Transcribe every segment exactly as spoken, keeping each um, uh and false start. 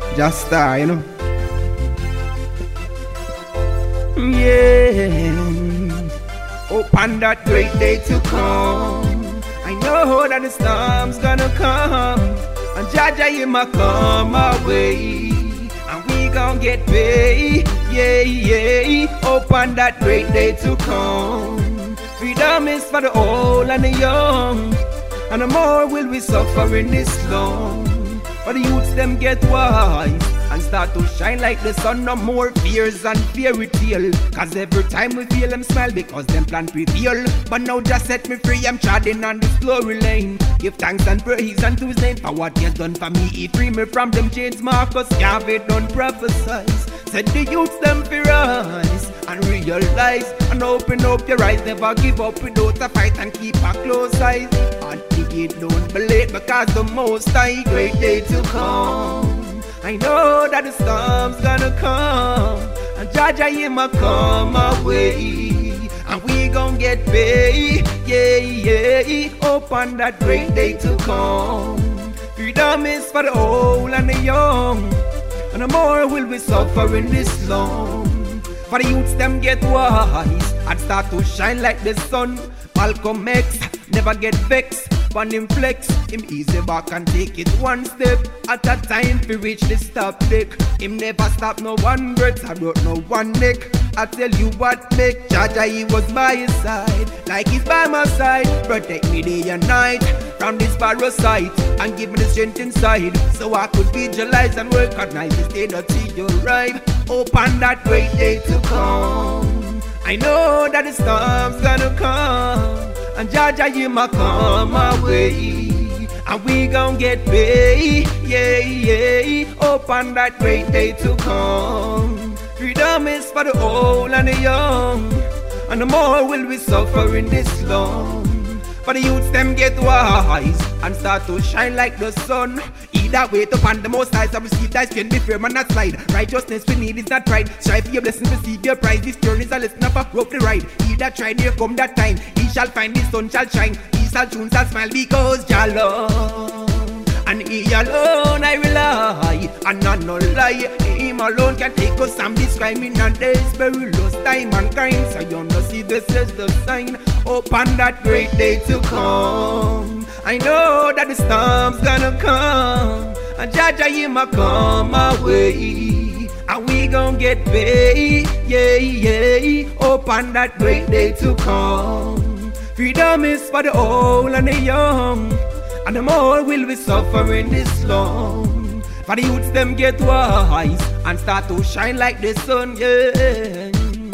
Just star, you know. Yeah. Upon that great day to come, I know that the storm's gonna come, and Jaja Hima come our way, and we gon' get paid. Yeah, yeah. Upon that great day to come, freedom is for the old and the young, and the more will we suffer in this long. But the youths them get wise and start to shine like the sun. No more fears and fairy tale, cause every time we feel them smile because them plan prevail. But now just set me free, I'm treading on this glory lane. Give thanks and praise unto his name for what he has done for me. He free me from them chains, Marcus Garvey done prophesize. Said the youths them fear rise and realize, and open up your eyes. Never give up without a fight and keep a close eye. And the gate don't believe because the most high great day to come. I know that the storm's gonna come, and Jaja Hima come our way, and we gon' get paid. Yeah, yeah. Upon that great day to come, freedom is for the old and the young, and the more will we suffer in this long. For the youths them get wise and start to shine like the sun. Malcolm X never get vexed. When him flex, him easy back and take it one step at a time to reach the stop deck. Him never stop no one breath, I wrote no one neck. I tell you what make Jaja, he was by his side, like he's by my side. Protect me day and night from this parasite, and give me the strength inside, so I could visualize and work at night instead of see you arrive. Upon that great day to come, I know that the storm's gonna come, and Jaja Hima come our way, and we gon' get paid. Yeah, yeah. Upon that great day to come, freedom is for the old and the young, and the more will we suffer in this long. For the youths them get wise and start to shine like the sun. Either wait upon the most high, so receive thy strength, be firm and not slide. Righteousness we need is not pride. Strive for your blessings, receive your prize. This journey is a lesson of a rope to ride. He that tried, here come that time. He shall find his sun shall shine. He shall tune, shall smile because Jah love, and he alone I rely, and not no lie. Him alone can take us and describe me in a day's perilous time and kind. So you know see this is the sign. Upon that great day to come, I know that the storm's gonna come, and Jaja Hima come our way, and we gon' get paid. Yeah, yeah. Upon that great day to come, freedom is for the old and the young, and the more will we suffer in this long. For the youths them get wise and start to shine like the sun. Yeah.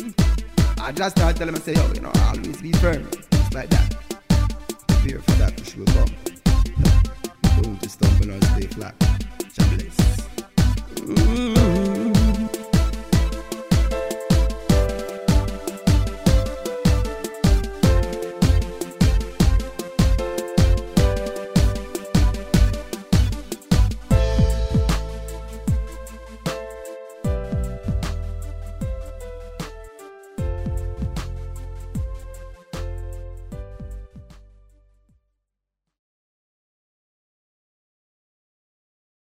I just start telling them, say, yo, you know, always be firm. Just like that. Fear for that which will come. Don't just stumble or stay flat. God bless. Mm-hmm.